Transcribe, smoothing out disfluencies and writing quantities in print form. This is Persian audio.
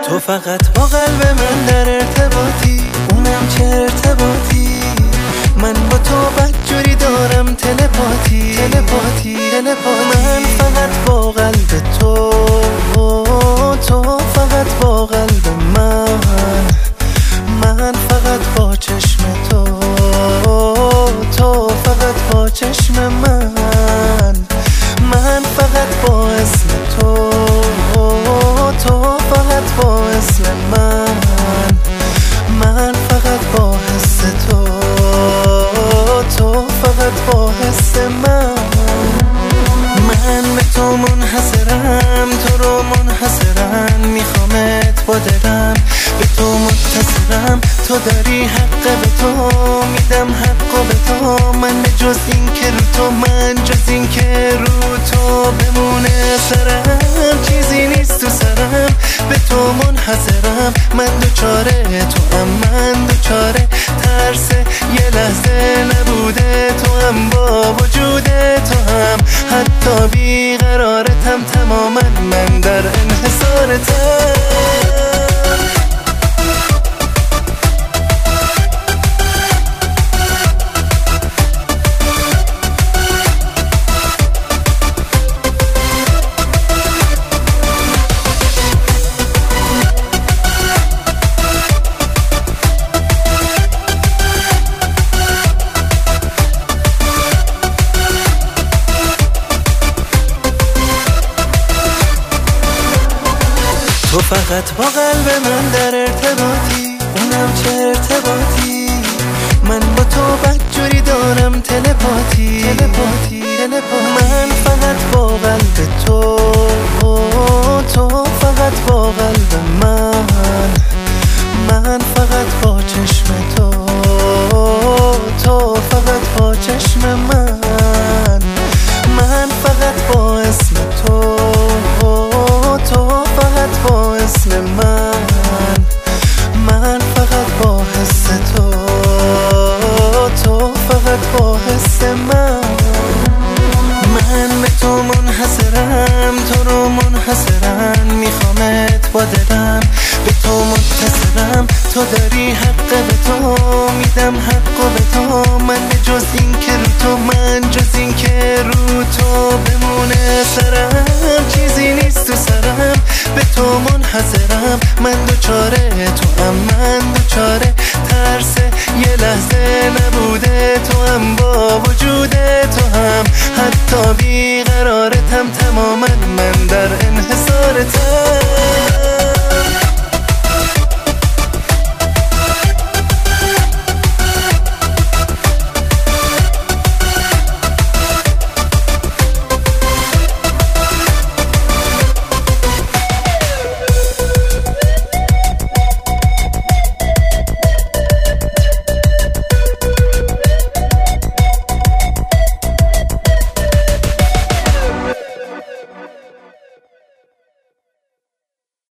تو فقط با قلب من در ارتباطی، اونم چه ارتباطی. من با تو بدجوری دارم تلپاتی. من فقط با قلب تو، تو فقط با قلب من فقط با چشم تو، تو فقط با چشم من فقط با اسم تو، تو فقط با اسم من فقط با حس تو، تو فقط با حس من به تو منحصرم، تو رو منحصرم، میخوامت با دلم، به تو متصلم، تو داری حق به تو، میدم حق به تو. من جز این که رو تو، من جز این که رو تو بمونه سرم، چیزی نیست تو سرم، به تو منحصرم. من دوچاره تو هم، من دوچاره ترس یه لحظه نبوده تو هم، با وجود تو هم حتی بیقرارتم تماما، من در انحصارتم. تو فقط با قلب من در ارتباطی، اونم چه ارتباطی. من با تو بدجوری دارم تلپاتی. من فقط با قلب تو، تو فقط با قلب من فقط با چشم تو، تو فقط با چشم من فقط با اسم تو، تو فقط با اسم من فقط با حس تو، تو فقط با حس من به تو منحصرم، تو رو منحصرم، میخوامت با دلم، به تو متصلم، تو داری حق به تو، میدم حق به تو. من جز این که رو تو، من جز این که رو تو بمونه سرم، چیزی نیست تو سرم، به تو منحصرم. من دوچاره تو هم، من دوچاره ترس یه لحظه نبوده تو هم، با وجود تو هم حتی بیقرارتم تماما، من در انحصارتم.